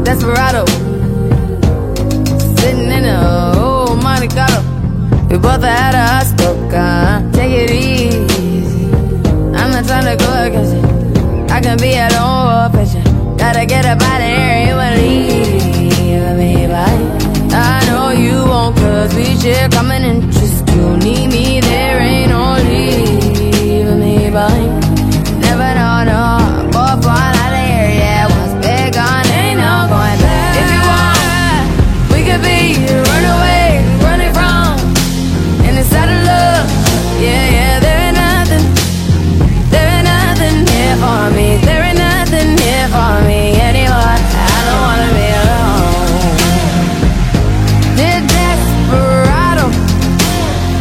Desperado, sitting in a old Monte Carlo. We both had a hot stoker. Take it easy. I'm not trying to go against it. I can be a lone wolf picture. Gotta get up out of here. You will leave me, but I know you won't, 'cause we share coming in